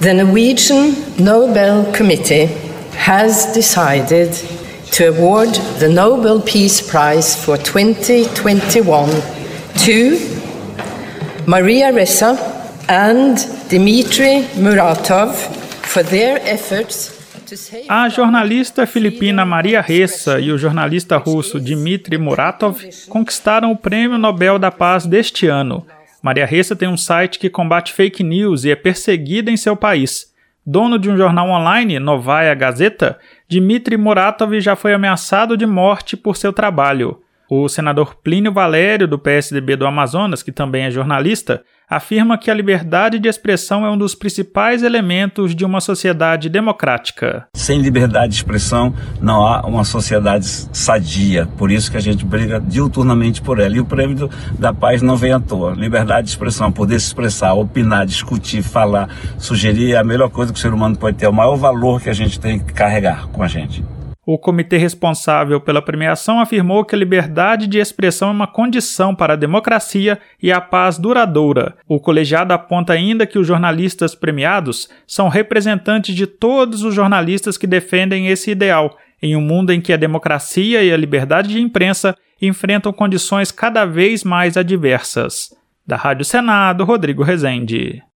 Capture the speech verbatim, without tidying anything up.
The Norwegian Nobel Committee has decided to award the Nobel Peace Prize for twenty twenty-one to Maria Ressa and Dmitry Muratov for their efforts. A jornalista filipina Maria Ressa e o jornalista russo Dmitry Muratov conquistaram o Prêmio Nobel da Paz deste ano. Maria Ressa tem um site que combate fake news e é perseguida em seu país. Dono de um jornal online, Novaya Gazeta, Dmitry Muratov já foi ameaçado de morte por seu trabalho. O senador Plínio Valério, do P S D B do Amazonas, que também é jornalista, afirma que a liberdade de expressão é um dos principais elementos de uma sociedade democrática. Sem liberdade de expressão não há uma sociedade sadia, por isso que a gente briga diuturnamente por ela. E o prêmio do, da paz não vem à toa. Liberdade de expressão, poder se expressar, opinar, discutir, falar, sugerir é a melhor coisa que o ser humano pode ter, é o maior valor que a gente tem que carregar com a gente. O comitê responsável pela premiação afirmou que a liberdade de expressão é uma condição para a democracia e a paz duradoura. O colegiado aponta ainda que os jornalistas premiados são representantes de todos os jornalistas que defendem esse ideal, em um mundo em que a democracia e a liberdade de imprensa enfrentam condições cada vez mais adversas. Da Rádio Senado, Rodrigo Rezende.